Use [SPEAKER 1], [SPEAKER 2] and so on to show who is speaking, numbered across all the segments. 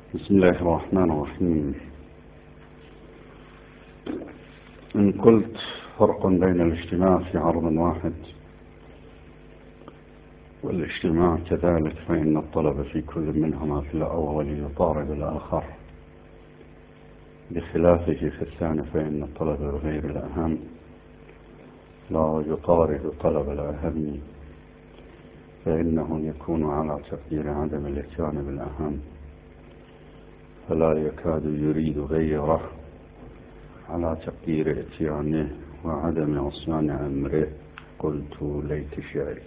[SPEAKER 1] بسم الله الرحمن الرحيم. إن قلت فرق بين الاجتماع في عرض واحد والاجتماع كذلك، فإن الطلب في كل منهما في الأول يطارد الآخر، بخلافه في الثاني فإن الطلب بغير الأهم لا يطارد طلب الأهم، فإنه يكون على تقدير عدم الإتيان بالأهم، فلا يكاد يريد غيره على تقدير إتيانه وعدم عصيان أمره. قلت ليت شعري.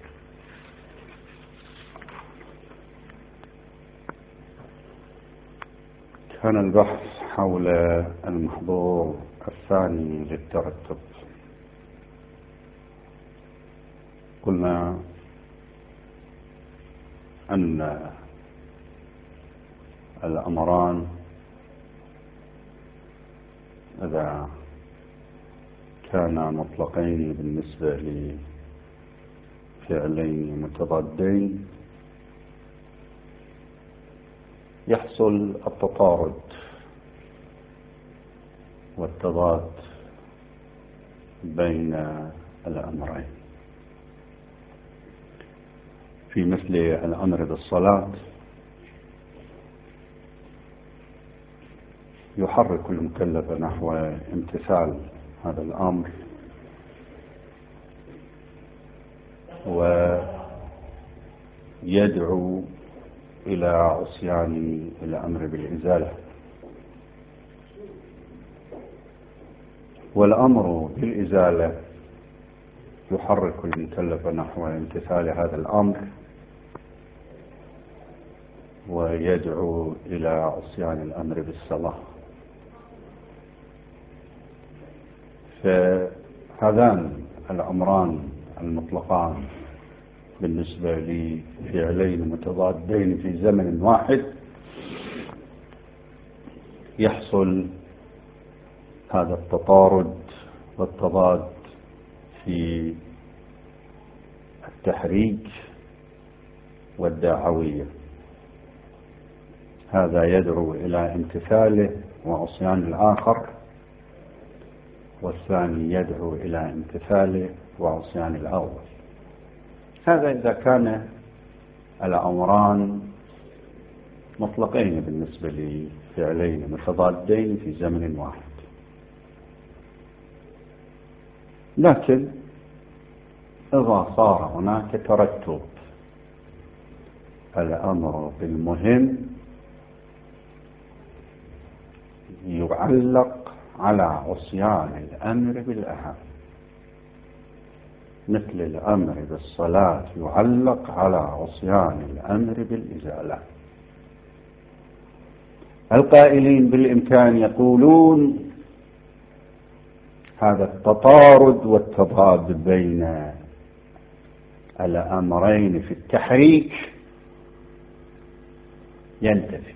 [SPEAKER 1] كان البحث حول المحظور الثاني للترتب. قلنا أن الأمران إذا كانا مطلقين بالنسبة لفعلين متضادين يحصل التطارد والتضاد بين الأمرين. في مثل الأمر بالصلاة يحرك المكلف نحو امتثال هذا الأمر، ويدعو إلى عصيان الأمر بالإزالة. والأمر بالإزالة يحرك المكلف نحو امتثال هذا الأمر ويدعو إلى عصيان الأمر بالصلاة. فهذان الأمران المطلقان بالنسبة لفعلين متضادين في زمن واحد يحصل هذا التطارد والتضاد في التحريك والدعوية. هذا يدعو إلى امتثاله وعصيان الآخر، والثاني يدعو إلى امتثاله وعصيان الأول. هذا إذا كان الأمران مطلقين بالنسبة لفعلين متضادين في زمن واحد. لكن إذا صار هناك ترتب الأمر بالمهم يعلق على عصيان الأمر بالأهم، مثل الأمر بالصلاة يعلق على عصيان الأمر بالإزالة. القائلين بالإمكان يقولون هذا التطارد والتضاد بين الأمرين في التحريك ينتفي،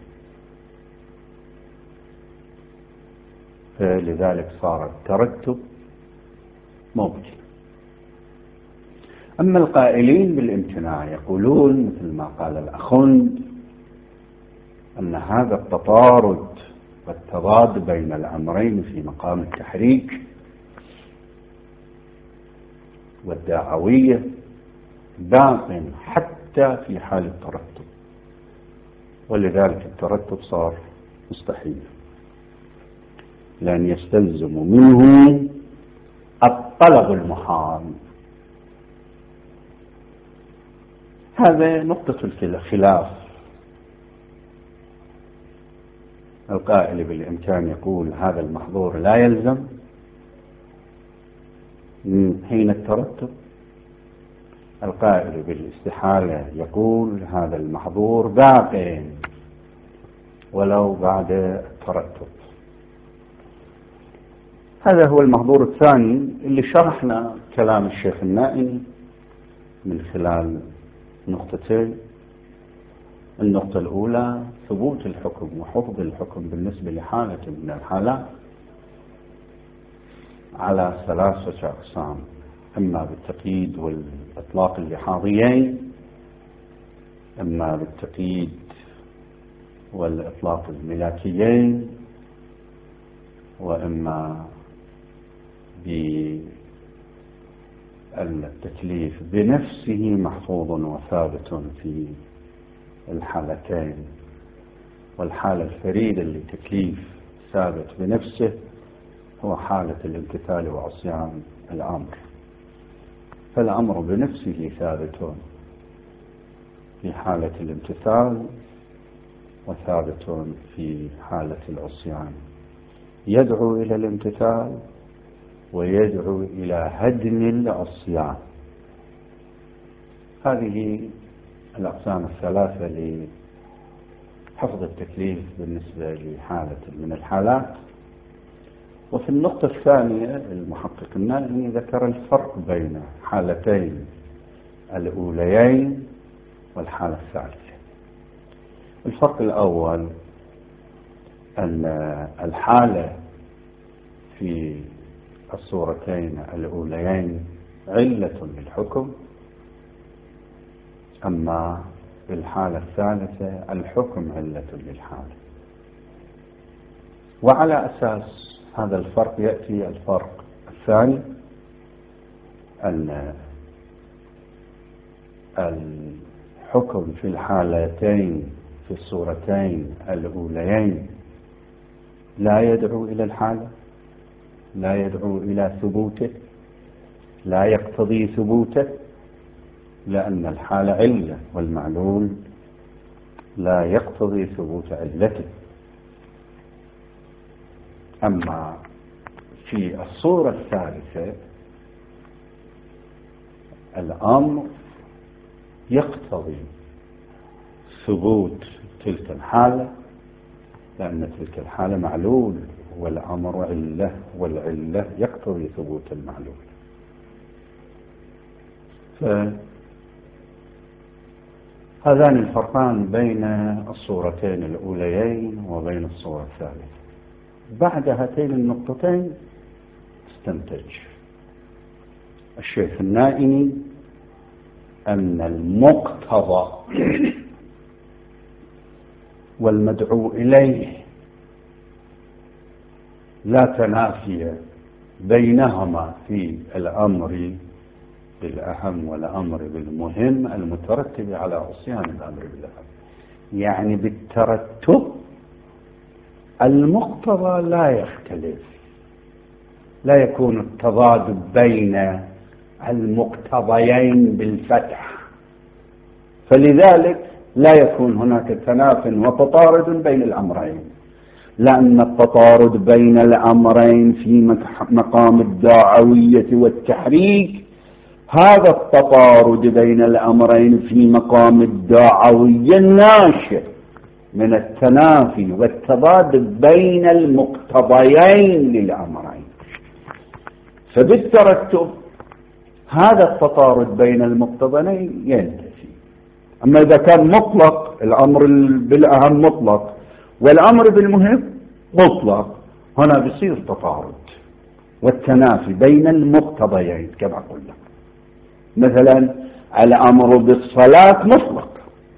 [SPEAKER 1] فلذلك صار الترتب ممكن. أما القائلين بالامتناع يقولون مثل ما قال الأخند أن هذا التطارد والتضاد بين الأمرين في مقام التحريك والدعوية باق حتى في حال الترتب، ولذلك الترتب صار مستحيل، لأن يستلزم منه الطلب المحال. هذا نقطة الخلاف. القائل بالإمكان يقول هذا المحظور لا يلزم حين الترتب، القائل بالاستحالة يقول هذا المحظور باق ولو بعد الترتب. هذا هو المحظور الثاني اللي شرحنا كلام الشيخ النائي من خلال نقطتين. النقطة الأولى ثبوت الحكم وحفظ الحكم بالنسبة لحالة من الحالات على ثلاثة أقسام: إما بالتقييد والإطلاق اللحاظيين، إما بالتقييد والإطلاق الملاكيين، وإما بالتكليف بنفسه محفوظ وثابت في الحالتين. والحالة الفريدة للتكليف ثابت بنفسه هو حالة الامتثال وعصيان الأمر، فالأمر بنفسه ثابت في حالة الامتثال وثابت في حالة العصيان، يدعو إلى الامتثال ويدعو إلى هدم العصيان. هذه الأقسام الثلاثة لحفظ التكليف بالنسبة لحالة من الحالات. وفي النقطة الثانية المحقق النائمي ذكر الفرق بين حالتين الأوليين والحالة الثالثة. الفرق الأول أن الحالة في الصورتين الأوليين علة للحكم، أما في الحالة الثالثة الحكم علة للحالة. وعلى أساس هذا الفرق يأتي الفرق الثاني، أن الحكم في الحالتين في الصورتين الأوليين لا يدعو إلى الحالة، لا يدعو إلى ثبوته، لا يقتضي ثبوته، لأن الحالة علة والمعلول لا يقتضي ثبوت علته. أما في الصورة الثالثة الأمر يقتضي ثبوت تلك الحالة، لأن تلك الحالة معلول والأمر علة، والعلة يقتضي ثبوت المعلول. فهذان الفرقان بين الصورتين الأوليين وبين الصورة الثالثة. بعد هاتين النقطتين استنتج الشيخ النائمي أن المقتضى والمدعو إليه لا تنافي بينهما في الأمر بالأهم والأمر بالمهم المترتب على عصيان الأمر بالأهم. يعني بالترتب المقتضى لا يختلف، لا يكون التضاد بين المقتضيين بالفتح، فلذلك لا يكون هناك تناف وتطارد بين الأمرين، لأن التطارد بين الأمرين في مقام الداعوية والتحريك، هذا التطارد بين الأمرين في مقام الداعوية الناشئ من التنافي والتضاد بين المقتضيين للأمرين. فبالترتب هذا التطارد بين المقتضيين ينتفي. أما إذا كان مطلق، الأمر بالأهم مطلق والأمر بالمهم مطلق، هنا بيصير تطارد والتنافي بين المقتضيين كما قلنا. مثلا الأمر بالصلاة مطلق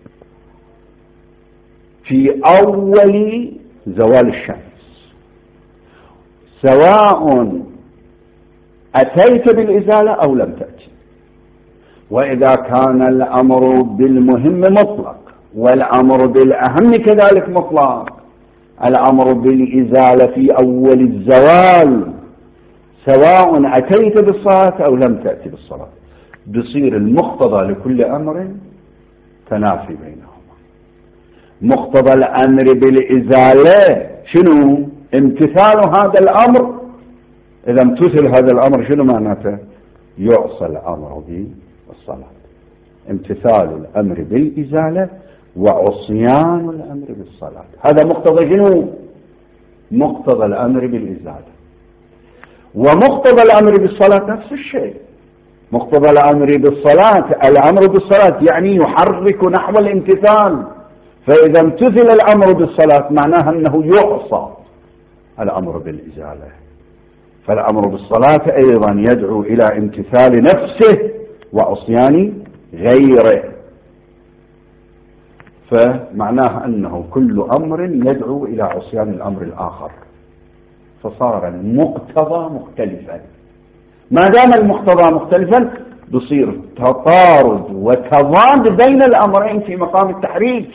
[SPEAKER 1] في أول زوال الشمس، سواء أتيت بالإزالة أو لم تأتي. وإذا كان الأمر بالمهم مطلق والأمر بالأهم كذلك مطلق، الأمر بالإزالة في أول الزوال سواء أتيت بالصلاة أو لم تأتي بالصلاة، بصير المقتضى لكل أمر تنافي بينهما. مقتضى الأمر بالإزالة شنو؟ امتثال هذا الأمر. إذا امتثل هذا الأمر شنو معناته؟ يعصى الأمر بالصلاة. امتثال الأمر بالإزالة وعصيان الأمر بالصلاة، هذا مقتضى شنو؟ مقتضى الأمر بالإزالة. ومقتضى الأمر بالصلاة نفس الشيء. مقتضى الأمر بالصلاة، الأمر بالصلاة يعني يحرك نحو الامتثال، فإذا امتثل الأمر بالصلاة معناها أنه يعصى الأمر بالإزالة. فالأمر بالصلاة أيضا يدعو إلى امتثال نفسه وعصيان غيره. فمعناه أنه كل أمر يدعو إلى عصيان الأمر الآخر، فصار المقتضى مختلفا. ما دام المقتضى مختلفا بصير تطارد وتضاد بين الأمرين في مقام التحريك.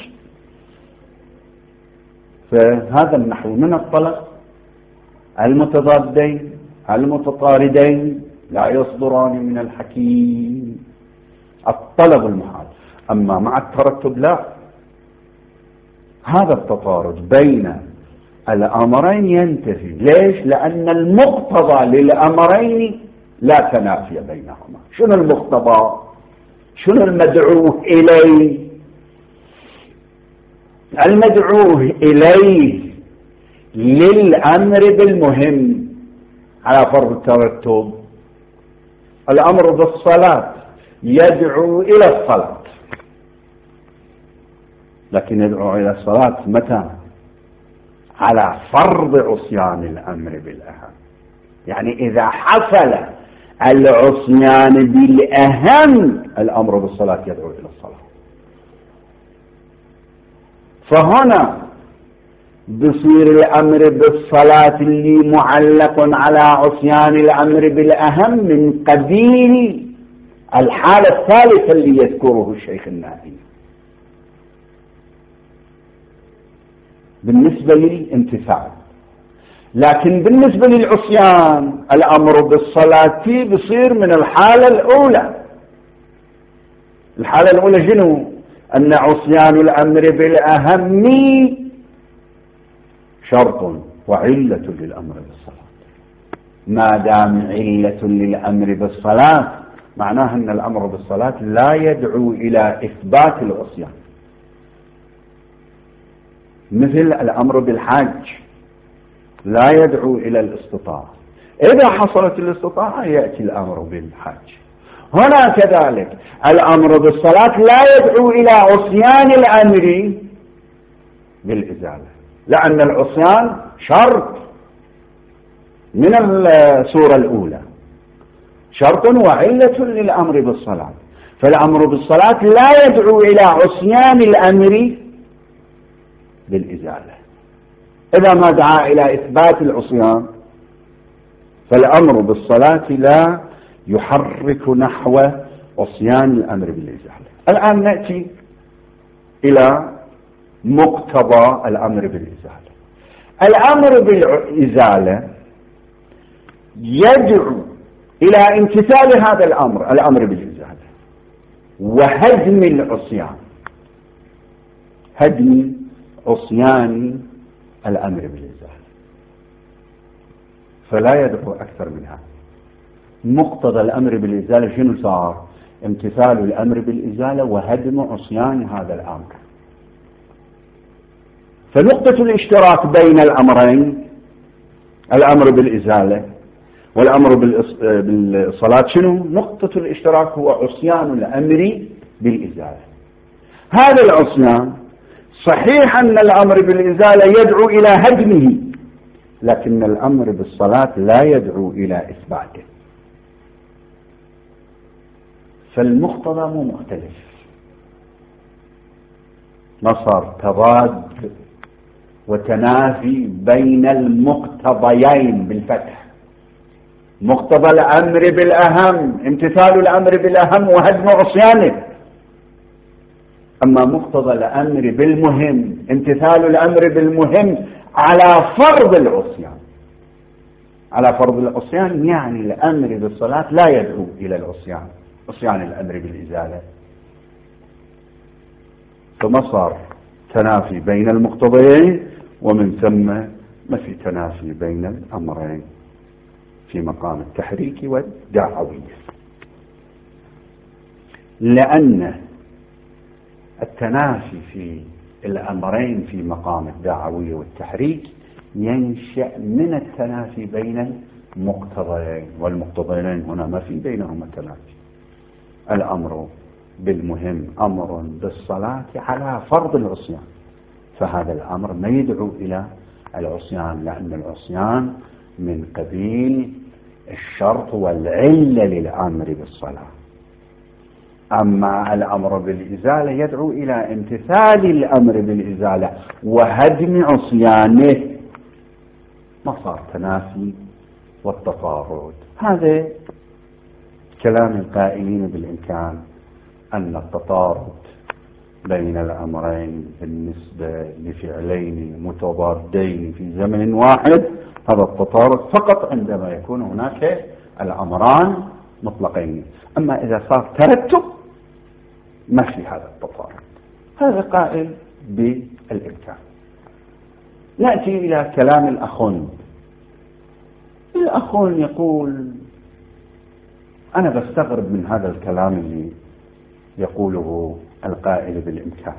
[SPEAKER 1] فهذا النحو من الطلب المتضادين المتطاردين لا يصدران من الحكيم، الطلب المحال. أما مع الترتب لا، هذا التطارد بين الأمرين ينتفي. ليش؟ لأن المقتضى للأمرين لا تنافي بينهما. شنو المقتضى؟ شنو المدعوه إليه؟ المدعوه إليه للأمر بالمهم على فرض الترتب، الأمر بالصلاة يدعو إلى الصلاة، لكن يدعو إلى الصلاة متى؟ على فرض عصيان الأمر بالأهم. يعني إذا حصل العصيان بالأهم الأمر بالصلاة يدعو إلى الصلاة. فهنا بصير الأمر بالصلاة اللي معلق على عصيان الأمر بالأهم من قبيل الحالة الثالثة اللي يذكره الشيخ النائي بالنسبة للامتثال. لكن بالنسبة للعصيان الأمر بالصلاة بصير من الحالة الأولى. الحالة الأولى شنو؟ أن عصيان الأمر بالأهم شرط وعلة للأمر بالصلاة. ما دام علة للأمر بالصلاة معناه أن الأمر بالصلاة لا يدعو إلى إثبات العصيان، مثل الأمر بالحج لا يدعو إلى الاستطاعة. إذا حصلت الاستطاعة يأتي الأمر بالحج. هنا كذلك الأمر بالصلاة لا يدعو إلى عصيان الأمر بالإزالة، لأن العصيان شرط من السورة الأولى، شرط وعلة للأمر بالصلاة. فالأمر بالصلاة لا يدعو إلى عصيان الأمر بالإزالة. إذا ما دعا إلى إثبات العصيان فالأمر بالصلاة لا يحرك نحو عصيان الأمر بالإزالة. الآن نأتي إلى مقتضى الأمر بالإزالة. الأمر بالإزالة يدعو إلى امتثال هذا الأمر بالإزالة وهدم العصيان، هدم عصيان الأمر بالإزالة، فلا يدعو أكثر من هذا. مقتضى الأمر بالإزالة شنو صار؟ امتثال الأمر بالإزالة وهدم عصيان هذا الأمر. فنقطة الاشتراك بين الأمرين، الأمر بالإزالة والأمر بالصلاة، شنو؟ نقطة الاشتراك هو عصيان الأمر بالإزالة. هذا العصيان صحيح أن الأمر بالإزالة يدعو إلى هدمه، لكن الأمر بالصلاة لا يدعو إلى إثباته. فالمقتضى مو مختلف، ما صار تضاد وتنافي بين المقتضيين بالفتح. مقتضى الأمر بالأهم امتثال الأمر بالأهم وهدم عصيانه، أما مقتضى الأمر بالمهم امتثال الأمر بالمهم على فرض العصيان. على فرض العصيان يعني الأمر بالصلاة لا يدعو إلى العصيان، عصيان الأمر بالإزالة. فما صار تنافي بين المقتضيين، ومن ثم ما في تنافي بين الأمرين في مقام التحريك والدعوية، لأن التنافي في الأمرين في مقام الدعوية والتحريك ينشأ من التنافي بين المقتضيين، والمقتضيين هنا ما في بينهما تنافي. الأمر بالمهم أمر بالصلاة على فرض العصيان، فهذا الأمر ما يدعو إلى العصيان، لأن العصيان من قبيل الشرط والعلة للأمر بالصلاة. أما الأمر بالإزالة يدعو إلى امتثال الأمر بالإزالة وهدم عصيانه، ما صار تنافي والتطارد. هذا كلام القائلين بالإمكان أن التطارد بين الأمرين بالنسبة لفعلين متضادين في زمن واحد، هذا التطارد فقط عندما يكون هناك الأمران مطلقين. أما إذا صار ترتب ما في هذا التطارد. هذا قائل بالإمكان. نأتي إلى كلام الأخون. الأخون يقول: أنا بستغرب من هذا الكلام اللي يقوله القائل بالإمكان.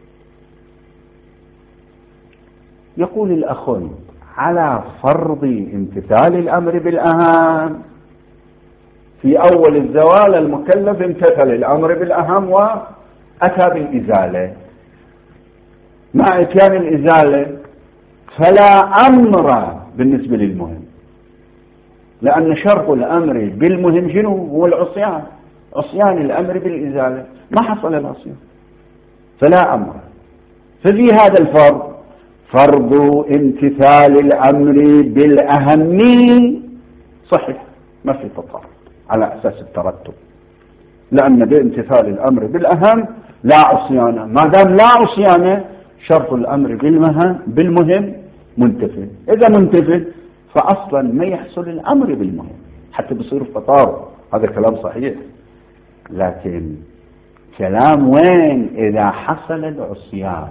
[SPEAKER 1] يقول الأخون: على فرض امتثال الأمر بالأهم، في أول الزوال المكلف امتثل الأمر بالأهم وأتى بالإزالة، مع إتيان الإزالة فلا أمر بالنسبة للمهم، لأن شرط الأمر بالمهم شنو؟ هو العصيان، عصيان الأمر بالإزالة، ما حصل العصيان فلا أمر. ففي هذا الفرض فرض امتثال الأمر بالأهم صحيح، ما في تطارد على أساس الترتب، لأن بامتثال الأمر بالأهم لا عصيان، ما دام لا عصيان شرط الأمر بالمهم منتفي. إذا منتفي فأصلا ما يحصل الأمر بالمهم حتى بصير تطارد. هذا كلام صحيح، لكن كلام وين إذا حصل العصيان؟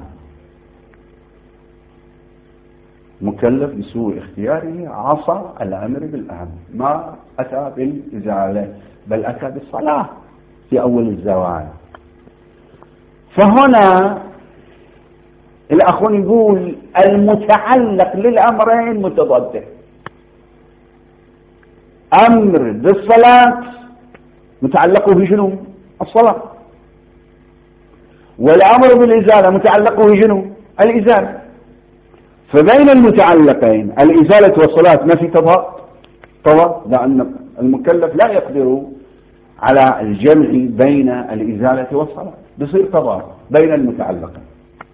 [SPEAKER 1] مكلف بسوء اختياره عصى الأمر بالأهم، ما أتى بالإزالة بل أتى بالصلاة في أول الزوال. فهنا الأخون يقول المتعلق للأمرين متضاد. أمر بالصلاة متعلقه بشنو؟ الصلاة. والأمر بالإزالة متعلقه بشنو؟ الإزالة. فبين المتعلقين الإزالة والصلاة ما في تضاد، لأن المكلف لا يقدر على الجمع بين الإزالة والصلاة، بصير تضاد بين المتعلقين.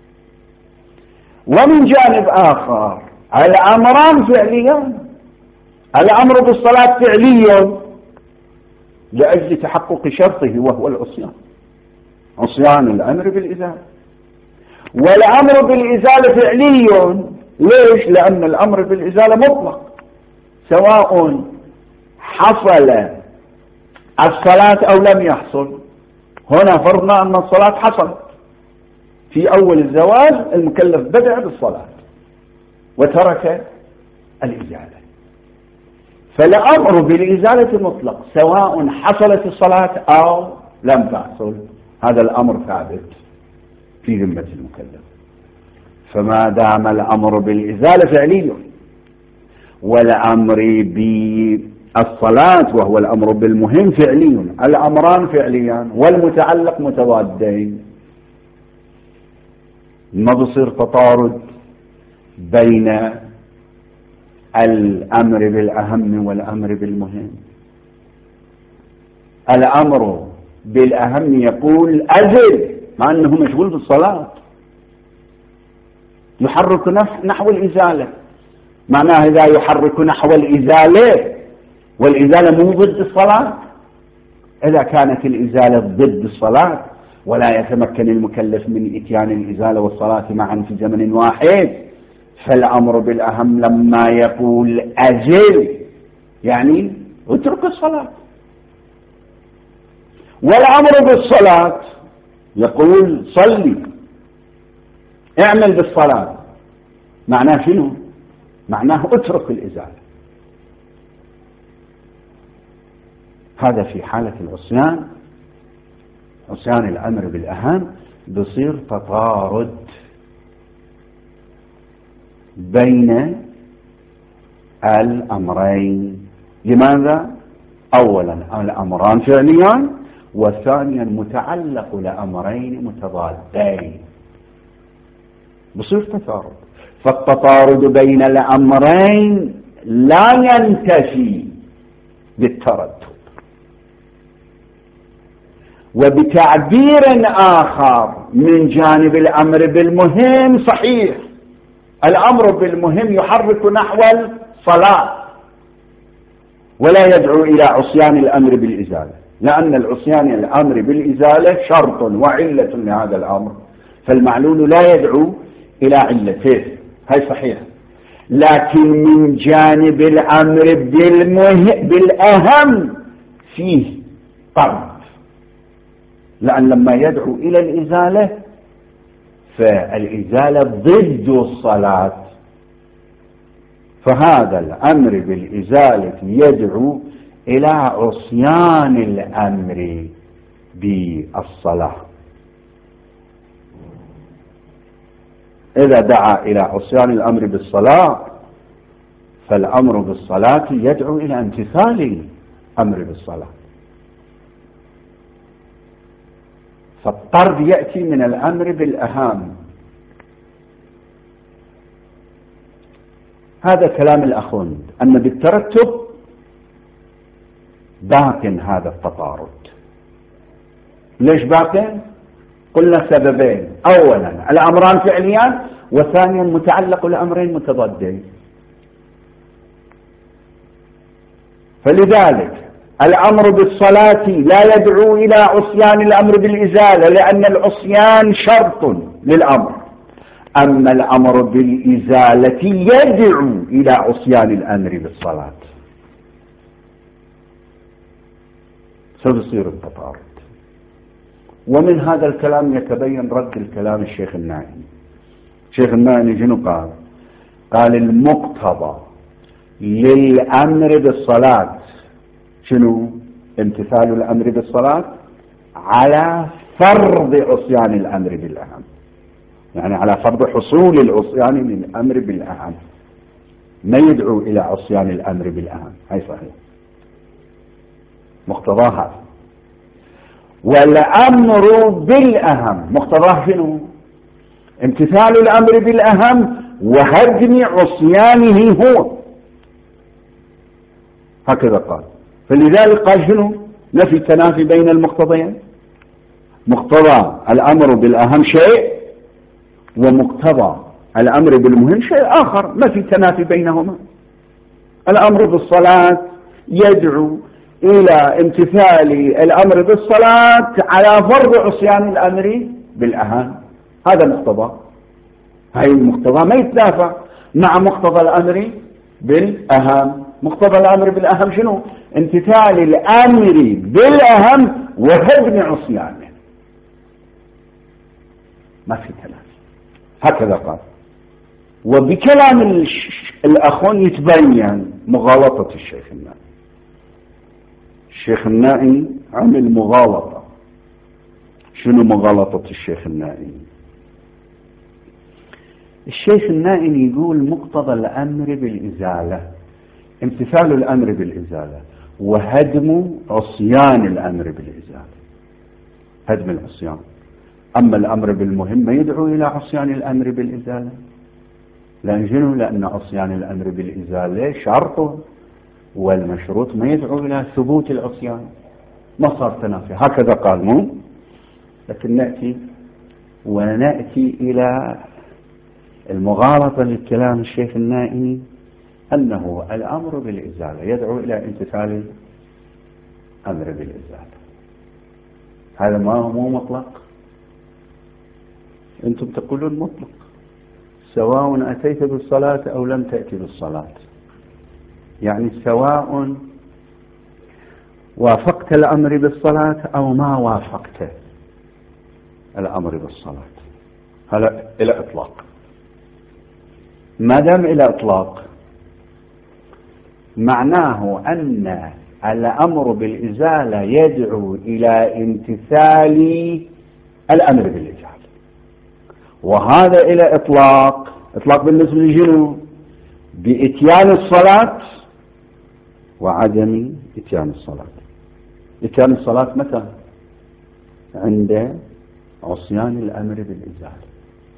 [SPEAKER 1] ومن جانب آخر الأمران فعليان، الأمر بالصلاة فعلي لأجل تحقق شرطه وهو العصيان، عصيان الأمر بالإزالة. والأمر بالإزالة فعلي، ليش؟ لأن الأمر بالإزالة مطلق، سواء حصل الصلاة أو لم يحصل. هنا فرضنا أن الصلاة حصلت في أول الزوال، المكلف بدأ بالصلاة وترك الإزالة، فالأمر بالإزالة مطلق سواء حصلت الصلاة أو لم تحصل، هذا الأمر ثابت في ذمة المكلف. فما دام الأمر بالإزالة فعلي والأمر بالصلاة وهو الأمر بالمهم فعلي، الأمران فعليان والمتعلق متضادين، ما بصير تطارد بين الأمر بالأهم والأمر بالمهم. الأمر بالأهم يقول أزل، مع أنه مشغول بالصلاة، يحرك نحو الإزالة، معناه إذا يحرك نحو الإزالة والإزالة مو ضد الصلاة. إذا كانت الإزالة ضد الصلاة ولا يتمكن المكلف من إتيان الإزالة والصلاة معا في زمن واحد، فالأمر بالأهم لما يقول أجل يعني اترك الصلاة. والأمر بالصلاة يقول صلي، اعمل بالصلاة، معناه شنو؟ معناه اترك الإزالة. هذا في حالة العصيان، عصيان الأمر بالأهم، بصير تطارد بين الأمرين. لماذا؟ أولا الأمران فعليان، وثانيا متعلق لأمرين متضادين، بصير تطارد. فالتطارد بين الأمرين لا ينتفي بالترتب، وبتعبير آخر من جانب الأمر بالمهم صحيح، الأمر بالمهم يحرك نحو الصلاة ولا يدعو إلى عصيان الأمر بالإزالة، لأن العصيان الأمر بالإزالة شرط وعلة لهذا الأمر، فالمعلول لا يدعو إلى علته، هاي صحيح. لكن من جانب الأمر بالأهم فيه طرد، لأن لما يدعو إلى الإزالة فالإزالة ضد الصلاة، فهذا الأمر بالإزالة يدعو إلى عصيان الأمر بالصلاة. إذا دعا إلى عصيان الأمر بالصلاة فالأمر بالصلاة يدعو إلى امتثال الأمر بالصلاة، فالطرد يأتي من الأمر بالأهم. هذا كلام الأخوند أن بالترتب باق هذا التطارد. ليش باق؟ قلنا سببين: أولا الأمران فعليان، وثانيا متعلق الأمرين متضادين. فلذلك الأمر بالصلاة لا يدعو إلى عصيان الأمر بالإزالة، لأن العصيان شرط للأمر، أما الأمر بالإزالة يدعو إلى عصيان الأمر بالصلاة، سيصير التطارد. ومن هذا الكلام يتبين رد الكلام الشيخ النائي. الشيخ النائي شنو قال؟ قال المقتضى للأمر بالصلاة شنو؟ امتثال الأمر بالصلاة على فرض عصيان الأمر بالأهم، يعني على فرض حصول العصيان من الأمر بالأهم، ما يدعو إلى عصيان الأمر بالأهم. هاي صحيح مقتضاها. والأمر بالأهم مقتضاه شنو؟ امتثال الأمر بالأهم وهدم عصيانه هو، هكذا قال. فلذلك قال شنو؟ نفي تنافي بين المقتضيين، مقتضى الأمر بالأهم شيء ومقتضى الأمر بالمهم شيء آخر، ما في تنافي بينهما. الأمر بالصلاة يدعو إلى امتثال الأمر بالصلاة على فرض عصيان الأمر بالأهم، هذا مقتضى. هاي المقتضى ما يتنافى مع مقتضى الأمر بالأهم. مقتضى الأمر بالأهم شنو؟ امتثال الأمر بالأهم وهدم عصيانه، ما في تنافي، هكذا قال. وبكلام الأخوان يتبين مغالطة الشيخ النائي. الشيخ النائي عمل مغالطة. شنو مغالطة الشيخ النائي؟ الشيخ النائي يقول مقتضى الأمر بالإزالة امتثال الأمر بالإزالة وهدم عصيان الأمر بالإزالة، هدم العصيان. أما الأمر بالمهم يدعو إلى عصيان الأمر بالإزالة، لأن عصيان الأمر بالإزالة شرط، والمشروط ما يدعو إلى ثبوت العصيان، ما صار تنافي. هكذا قال مو. لكن نأتي إلى المغالطة للكلام الشيخ النائي أنه الأمر بالإزالة يدعو إلى امتثال الأمر بالإزالة. هذا ما هو مو مطلق. أنتم تقولون مطلق، سواء أتيت بالصلاة أو لم تأتي بالصلاة، يعني سواء وافقت الأمر بالصلاة أو ما وافقت الأمر بالصلاة. هذا إلى إطلاق. ما دام إلى إطلاق معناه أن الأمر بالإزالة يدعو إلى امتثال الأمر بالإزالة، وهذا إلى إطلاق بالنسبة لجنو؟ بإتيان الصلاة وعدم إتيان الصلاة. إتيان الصلاة متى؟ عند عصيان الأمر بالإزالة.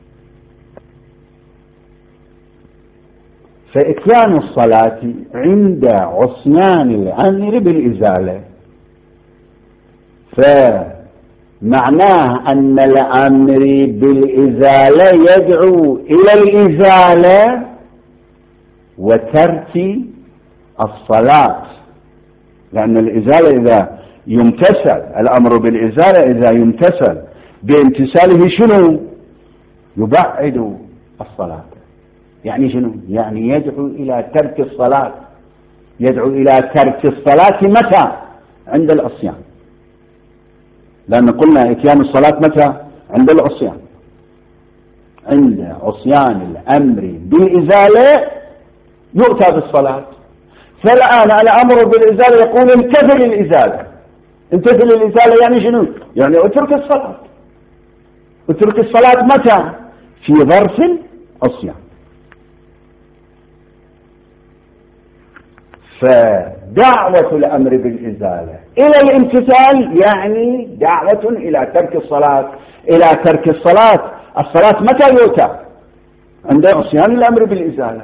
[SPEAKER 1] فإتيان الصلاة عند عصيان الأمر بالإزالة، معناه أن الأمر بالإزالة يدعو إلى الإزالة وترك الصلاة، لأن الإزالة إذا يمتثل، الأمر بالإزالة إذا يمتثل بامتثاله شنو؟ يبعد الصلاة. يعني شنو؟ يعني يدعو إلى ترك الصلاة. يدعو إلى ترك الصلاة متى؟ عند العصيان، لأن قلنا إتيان الصلاة متى؟ عند العصيان. عند عصيان الأمر بالإزالة يؤتى بالصلاة. فالآن الأمر بالإزالة يقول امتثل الإزالة. امتثل الإزالة يعني شنو؟ يعني اترك الصلاة. اترك الصلاة متى؟ في ظرف العصيان. فدعوة الأمر بالإزالة إلى الامتثال يعني دعوة إلى ترك الصلاة. إلى ترك الصلاة. الصلاة متى يؤتى؟ عند عصيان الأمر بالإزالة.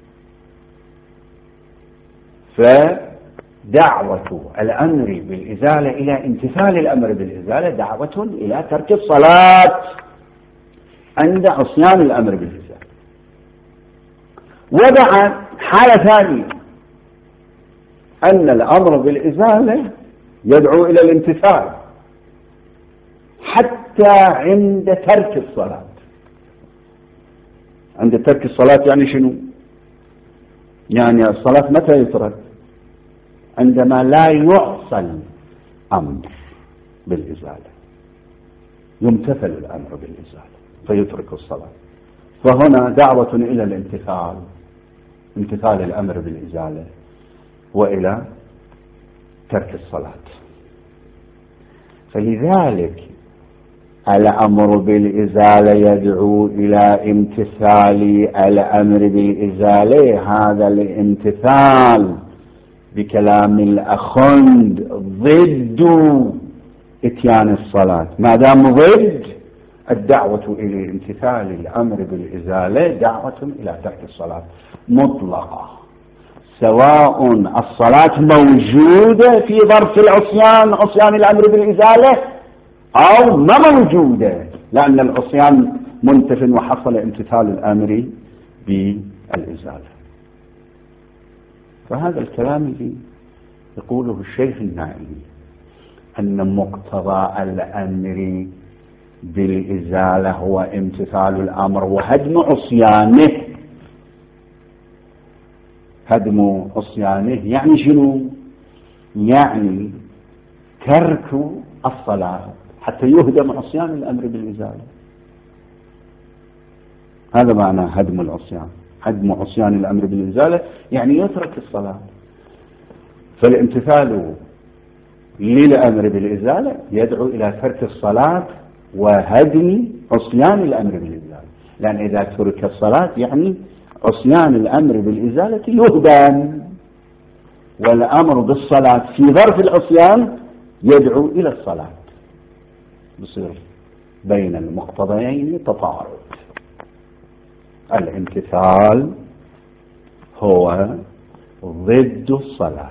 [SPEAKER 1] فدعوة الأمر بالإزالة إلى امتثال الأمر بالإزالة دعوة إلى ترك الصلاة عند عصيان الأمر بالإزالة. وبعد حالة ثانية أن الأمر بالإزالة يدعو إلى الامتثال حتى عند ترك الصلاة. عند ترك الصلاة يعني شنو؟ يعني الصلاة متى يترك؟ عندما لا يعصى الأمر بالإزالة، يمتثل الأمر بالإزالة فيترك الصلاة. فهنا دعوة إلى الامتثال، امتثال الأمر بالإزالة، وإلى ترك الصلاة. فلذلك الأمر بالإزالة يدعو إلى امتثال الأمر بالإزالة. هذا الامتثال بكلام الأخند ضد إتيان الصلاة. ما دام ضد، الدعوة إلى امتثال الأمر بالإزالة دعوة إلى ترك الصلاة مطلقة، سواء الصلاة موجودة في ظرف العصيان، عصيان الأمر بالإزالة، أو ما موجودة، لأن العصيان منتف وحصل امتثال الأمر بالإزالة. فهذا الكلام الذي يقوله الشيخ النائي أن مقتضى الأمر بالإزالة هو امتثال الأمر وهدم عصيانه. هدم عصيانه يعني شنو؟ يعني ترك الصلاة حتى يهدم عصيان الأمر بالإزالة. هذا معنى هدم العصيان. هدم عصيان الأمر بالإزالة يعني يترك الصلاة. فالامتثال للأمر بالإزالة يدعو إلى ترك الصلاة وهدم عصيان الأمر بالإزالة، لأن إذا ترك الصلاة يعني عصيان الأمر بالإزالة يهدم، والأمر بالصلاة في ظرف العصيان يدعو إلى الصلاة. بصير بين المقتضيين تطارد. الامتثال هو ضد الصلاة،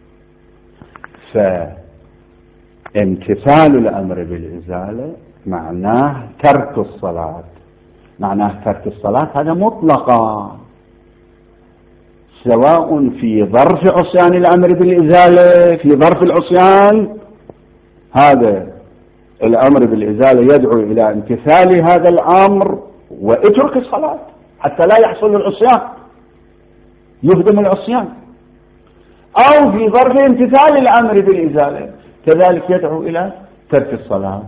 [SPEAKER 1] فامتثال الأمر بالإزالة معناه ترك الصلاة. معناه ترك الصلاة هذا مطلقا، سواء في ظرف عصيان الأمر بالإزالة، في ظرف العصيان هذا الأمر بالإزالة يدعو إلى امتثال هذا الأمر واترك الصلاة حتى لا يحصل العصيان، يهدم العصيان، أو في ظرف امتثال الأمر بالإزالة كذلك يدعو إلى ترك الصلاة.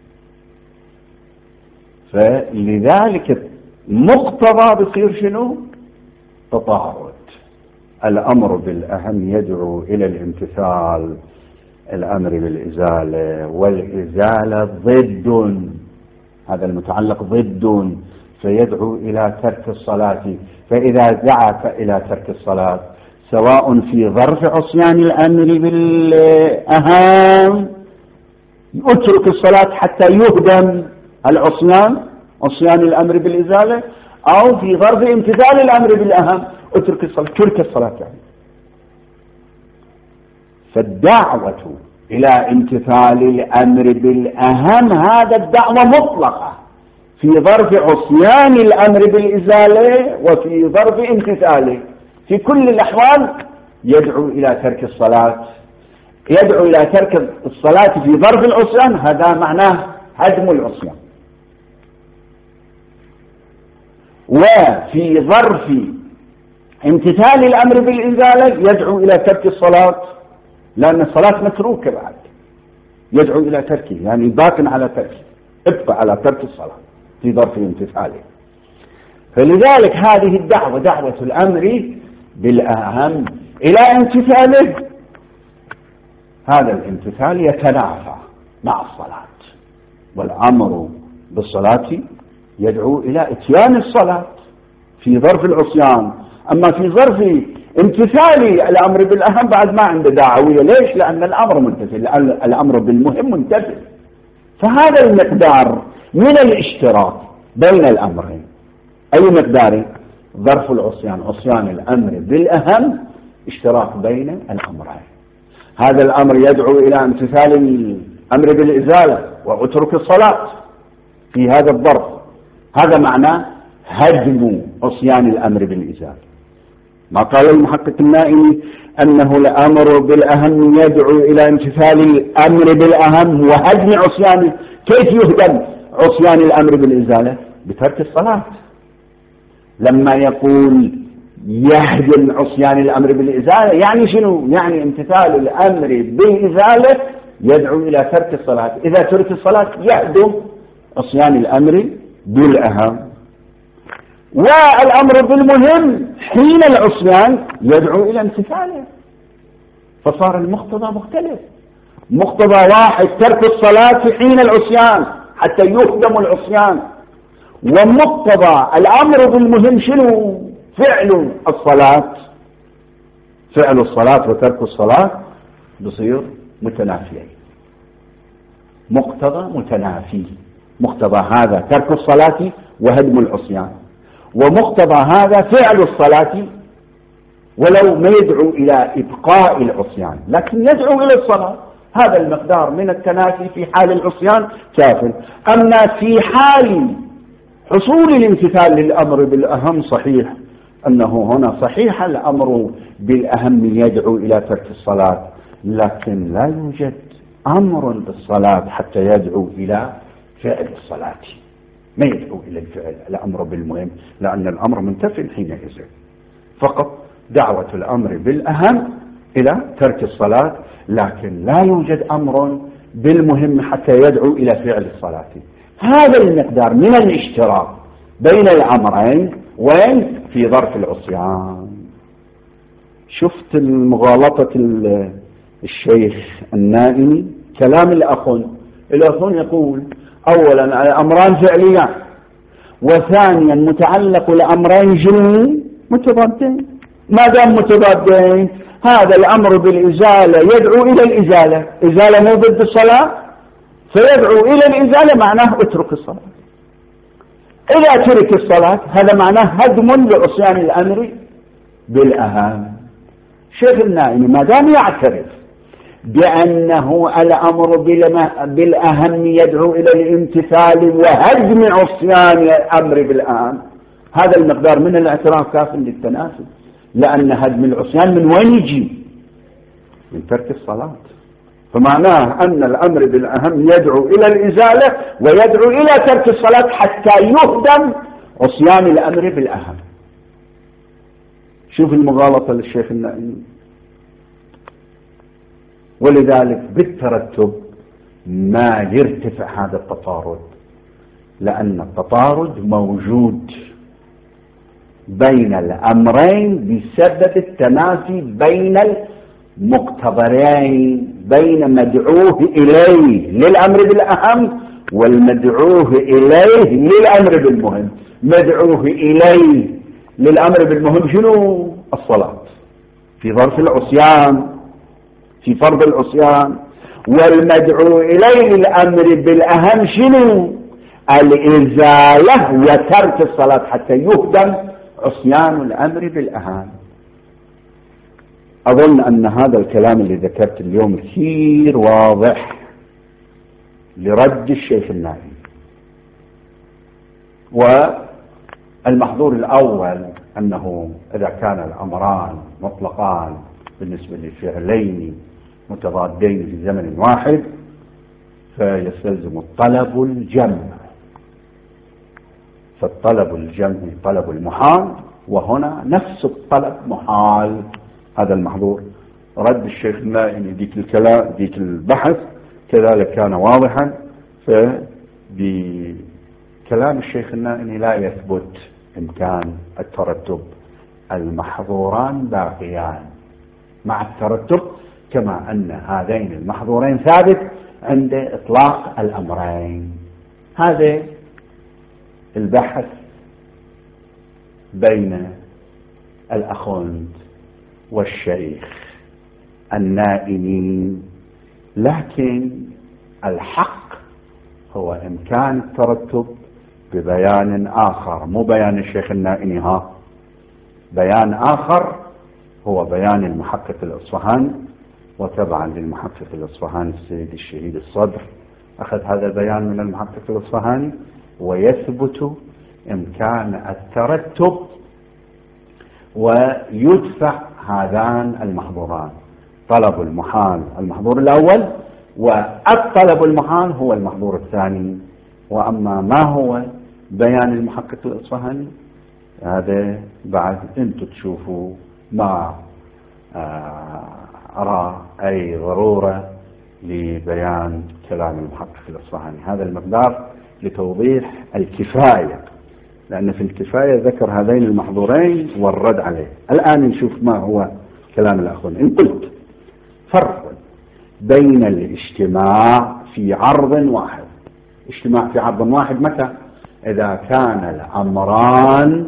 [SPEAKER 1] فلذلك مقتضى بصير شنو؟ تطارد. الأمر بالأهم يدعو إلى الامتثال الأمر بالإزالة، والإزالة ضد، هذا المتعلق ضد، فيدعو إلى ترك الصلاة. فإذا دعا إلى ترك الصلاة سواء في ظرف عصيان الأمر بالأهم اترك الصلاة حتى يهدم العصيان، عصيان الأمر بالإزالة، أو في ظرف امتثال الأمر بالأهم اترك الصلاة، ترك الصلاة يعني. فالدعوة إلى امتثال الأمر بالأهم، هذا الدعوة مطلقة في ظرف عصيان الأمر بالإزالة وفي ظرف امتثاله. في كل الأحوال يدعو إلى ترك الصلاة، يدعو إلى ترك الصلاة في ظرف العصيان، هذا معناه هدم العصيان. وفي ظرف امتثال الأمر بالإزالة يدعو إلى ترك الصلاة، لأن الصلاة متروكة بعد، يدعو إلى تركه، يعني باق على تركه، ابقى على ترك الصلاة في ظرف امتثاله. فلذلك هذه الدعوة، دعوة الأمر بالأهم إلى امتثاله، هذا الامتثال يتنافى مع الصلاة، والأمر بالصلاة يدعو إلى إتيان الصلاة في ظرف العصيان. أما في ظرف امتثال الأمر بالأهم بعد ما عنده دعوية. ليش؟ لأن الأمر منتفل، الأمر بالمهم منتفل. فهذا المقدار من الاشتراك بين الأمرين. أي مقدار؟ ظرف العصيان، عصيان الأمر بالأهم، اشتراك بين الأمرين. هذا الأمر يدعو إلى امتثال الأمر بالإزالة واترك الصلاة في هذا الظرف، هذا معناه هدم عصيان الأمر بالإزالة. ما قال المحقق النائمي أنه الأمر بالأهم يدعو إلى امتثال الأمر بالأهم وهدم عصيانه. كيف يهدم عصيان الأمر بالإزالة؟ بترك الصلاة. لما يقول يهدم عصيان الأمر بالإزالة يعني شنو؟ يعني امتثال الأمر بالإزالة يدعو إلى ترك الصلاة، إذا ترك الصلاة يهدم عصيان الأمر بالأهم. والأمر بالمهم حين العصيان يدعو إلى امتثاله، فصار المقتضى مختلف. مقتضى واحد ترك الصلاة حين العصيان حتى يهدم العصيان، ومقتضى الأمر بالمهم شنو؟ فعل الصلاة. فعل الصلاة وترك الصلاة بصير متنافيين، مقتضى متنافي. مقتضى هذا ترك الصلاة وهدم العصيان، ومقتضى هذا فعل الصلاة ولو ما يدعو إلى إبقاء العصيان لكن يدعو إلى الصلاة. هذا المقدار من التنافي في حال العصيان كافٍ. أما في حال حصول الامتثال للأمر بالأهم صحيح أنه هنا صحيح الأمر بالأهم يدعو إلى ترك الصلاة، لكن لا يوجد أمر بالصلاة حتى يدعو إلى فعل الصلاة، ما يدعو إلى الفعل الأمر بالمهم، لأن الأمر منتفل حينئذ. فقط دعوة الأمر بالأهم إلى ترك الصلاة، لكن لا يوجد أمر بالمهم حتى يدعو إلى فعل الصلاة. هذا المقدار من الاشتراك بين الأمرين وين؟ في ظرف العصيان. شفت المغالطة الشيخ النائمي؟ كلام الأخون يقول أولا الأمران فعليان، وثانيا متعلق الأمرين جنون متضادين. ما دام متضادين هذا الأمر بالإزالة يدعو إلى الإزالة، إزالة مو ضد الصلاة فيدعو إلى الإزالة، معناه اترك الصلاة. إذا ترك الصلاة هذا معناه هدم لعصيان الأمر بالأهم. شيخ النائمي ما دام يعترف بأنه الأمر بالأهم يدعو إلى الامتثال وهدم عصيان الأمر بالأهم، هذا المقدار من الاعتراف كاف للتناسب، لأن هدم العصيان من وين يجي؟ من ترك الصلاة. فمعناه أن الأمر بالأهم يدعو إلى الإزالة ويدعو إلى ترك الصلاة حتى يهدم عصيان الأمر بالأهم. شوف المغالطة للشيخ النائمي. ولذلك بالترتب ما يرتفع هذا التطارد، لأن التطارد موجود بين الأمرين بسبب التنافي بين المقتضيين، بين مدعوه إليه للأمر بالأهم والمدعوه إليه للأمر بالمهم. مدعوه إليه للأمر بالمهم شنو؟ الصلاة في ظرف العصيان، في فرض العصيان. والمدعو إليه للأمر بالأهم شنو؟ الإزالة وترك الصلاة حتى يهدم عصيان الأمر بالأهم. أظن أن هذا الكلام اللي ذكرت اليوم كثير واضح لرد الشيخ النائي. والمحظور الأول أنه إذا كان الأمران مطلقان بالنسبة لفعلين متضادين في زمن واحد فيستلزم الطلب الجمع، فالطلب الجمعي طلب المحال، وهنا نفس الطلب محال. هذا المحظور. رد الشيخ النائي ديك الكلام ديك البحث كذلك كان واضحا، فبكلام الشيخ النائي لا يثبت إمكان الترتب، المحظوران باقيان مع الترتب، كما أن هذين المحظورين ثابت عند إطلاق الأمرين. هذا البحث بين الأخوند والشيخ النائي، لكن الحق هو إمكان الترتب ببيان آخر، مو بيان الشيخ النائي، بيان آخر هو بيان المحقق الإصفهاني، وتبعا للمحقق الإصفهاني السيد الشهيد الصدر أخذ هذا البيان من المحقق الإصفهاني، ويثبت إمكان الترتب ويدفع هذان المحظوران، طلب المحال المحظور الأول، والطلب المحال هو المحظور الثاني. وأما ما هو بيان المحقق الإصفهاني هذا بعد أنتم تشوفوا، ما أرى أي ضرورة لبيان كلام المحقق الإصفهاني. هذا المقدار لتوضيح الكفاية، لأن في الكفاية ذكر هذين المحظورين والرد عليه. الآن نشوف ما هو كلام الأخوان. إن قلت فرق بين الاجتماع في عرض واحد، اجتماع في عرض واحد متى؟ إذا كان الأمران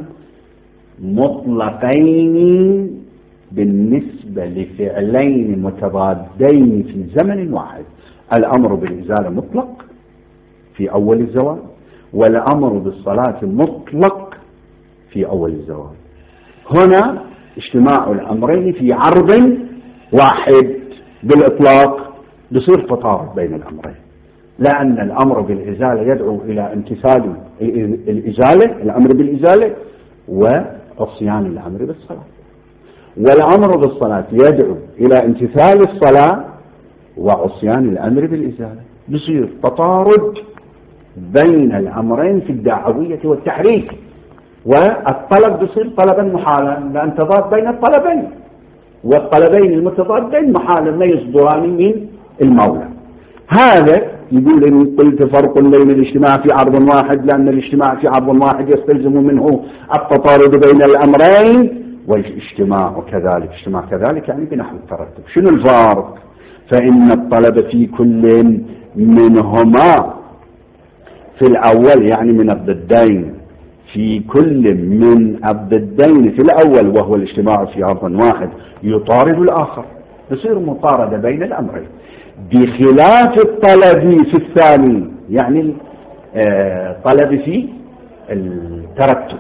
[SPEAKER 1] مطلقين بالنسبة لفعلين متضادين في زمن واحد. الأمر بالإزالة مطلق في أول الزواج، والأمر بالصلاة مطلق في أول الزواج. هنا اجتماع الأمرين في عرض واحد بالإطلاق بصير تطارد بين الأمرين، لأن الأمر بالإزالة يدعو إلى امتثال الإزالة، الأمر بالإزالة، وعصيان الأمر بالصلاة، والأمر بالصلاة يدعو إلى امتثال الصلاة وعصيان الأمر بالإزالة. بصير تطارد بين الأمرين في الدعوية والتحريك، والطلب بصير طلبا محالا، لأن تضاد بين الطلبين، والطلبين المتضادين محالا ما يصدران من المولى. هذا يقول إن قلت فرق بين الاجتماع في عرض واحد، لأن الاجتماع في عرض واحد يستلزم منه التطارد بين الأمرين، والاجتماع كذلك، اجتماع كذلك يعني بنحو الترتب. شنو الفارق؟ فإن الطلب في كل منهما في الأول يعني من الضدين، في كل من الضدين في الأول وهو الاجتماع في عرض واحد يطارد الآخر، يصير مطاردة بين الأمرين، بخلاف الطلب في الثاني يعني طلب في الترتب.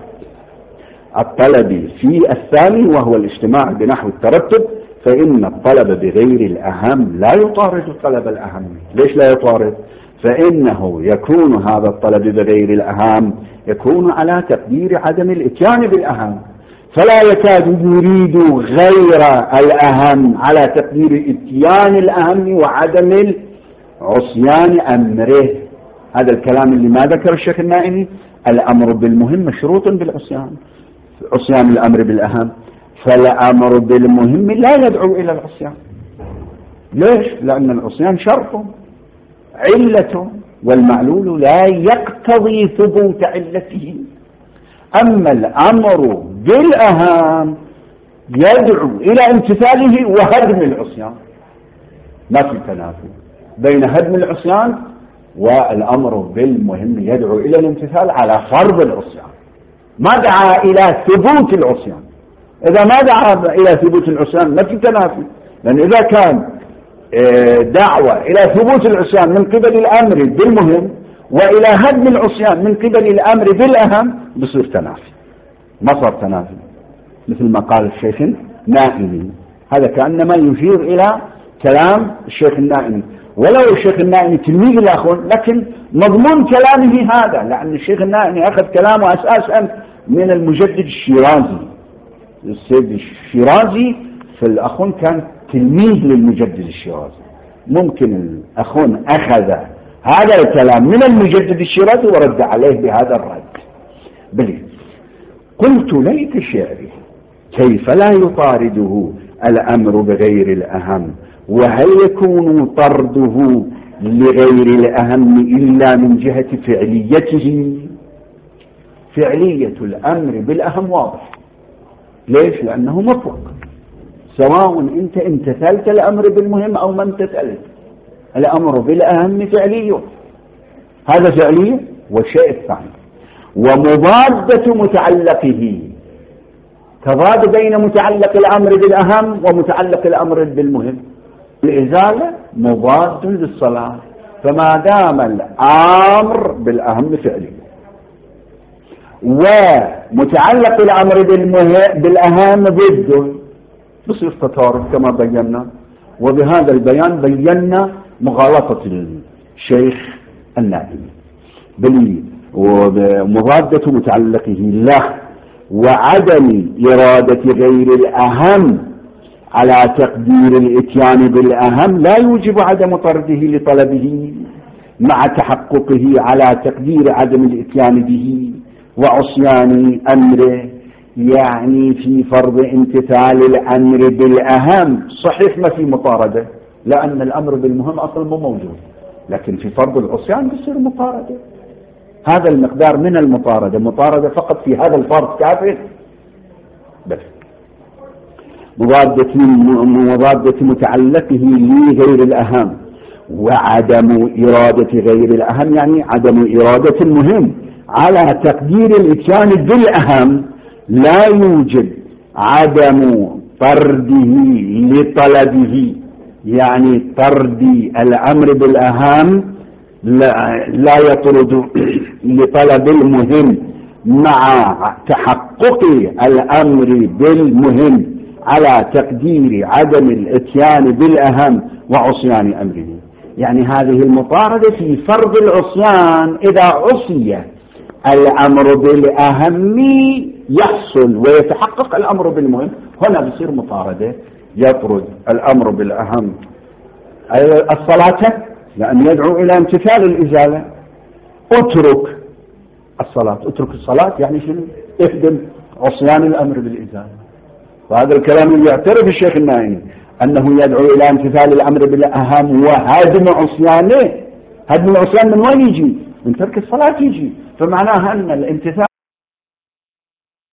[SPEAKER 1] الطلب في الثاني وهو الاجتماع بنحو الترتب، فإن الطلب بغير الأهم لا يطارد الطلب الأهم. ليش لا يطارد؟ فإنه يكون هذا الطلب بغير الأهم يكون على تقدير عدم الاتيان بالأهم، فلا يكاد يريد غير الأهم على تقدير اتيان الأهم وعدم عصيان أمره. هذا الكلام اللي ما ذكر الشيخ النائمي، الأمر بالمهم مشروط بالعصيان، عصيان الأمر بالأهم، فالأمر بالمهم لا يدعو إلى العصيان. ليش؟ لأن العصيان شرط علة، والمعلول لا يقتضي ثبوت علته. أما الأمر بالأهم يدعو إلى امتثاله وهدم العصيان، ما في تنافي بين هدم العصيان والأمر بالمهم يدعو إلى الامتثال على فرض العصيان، ما دعا إلى ثبوت العصيان. إذا ما دعا إلى ثبوت العصيان ما في تنافي، لأن إذا كان دعوة إلى ثبوت العصيان من قبل الأمر بالمهم وإلى هدم العصيان من قبل الأمر بالأهم بصير تنافي، ما صار تنافي، مثل ما قال الشيخ نائمي. هذا كأنما يشير إلى كلام الشيخ النائمي، ولو الشيخ النائمي تلميذ الأخون، لكن مضمون كلامه هذا، لأن الشيخ النائمي أخذ كلامه أساسا من المجدد الشيرازي. السيد الشيرازي في الأخون كان تلميذ للمجدد الشيرازي، ممكن الأخون أخذ هذا الكلام من المجدد الشيرازي ورد عليه بهذا الرد. بل قلت ليت شعري كيف لا يطارده الأمر بغير الأهم، وهل يكون طرده لغير الأهم إلا من جهة فعليته؟ فعلية الأمر بالأهم واضح. ليش؟ لأنه مطلق، سواء أنت امتثلت الأمر بالمهم أو ما امتثلت، الأمر بالأهم فعلي، هذا فعلي. والشيء الثاني ومضادة متعلقه، تضاد بين متعلق الأمر بالأهم ومتعلق الأمر بالمهم. الإزالة مضاد للصلاة، فما دام الأمر بالأهم فعلي ومتعلق الأمر بالأهم ضده بصير تطارد كما بينا. وبهذا البيان بينا مغالطة الشيخ النائمي، بل ومضادة متعلقه له وعدم إرادة غير الأهم على تقدير الإتيان بالأهم لا يوجب عدم طرده لطلبه مع تحققه على تقدير عدم الإتيان به وعصيان أمره. يعني في فرض امتثال الأمر بالأهم صحيح ما في مطاردة، لأن الأمر بالمهم أصلا مو موجود، لكن في فرض العصيان بيصير مطاردة. هذا المقدار من المطاردة، مطاردة فقط في هذا الفرض كافر. بس مضادة متعلقه لغير الأهم وعدم إرادة غير الأهم، يعني عدم إرادة المهم على تقدير الإتيان بالأهم لا يوجد عدم طرده لطلبه، يعني طرد الأمر بالأهم لا يطرد لطلب المهم مع تحقق الأمر بالمهم على تقدير عدم الاتيان بالأهم وعصيان أمره. يعني هذه المطاردة في فرض العصيان، إذا عصي الأمر بالأهم يحصل ويتحقق الأمر بالمهم، هنا بصير مطاردة، يطرد الأمر بالأهم الصلاة لأن يدعو إلى امتثال الإزالة. اترك الصلاة، اترك الصلاة يعني شنو؟ اهدم عصيان الأمر بالإزالة. وهذا الكلام اللي يعترف الشيخ النائمي أنه يدعو إلى امتثال الأمر بالأهم وهدم عصيانه. هدم العصيان من وين يجي؟ من ترك الصلاة يجي. فمعناها أن الامتثال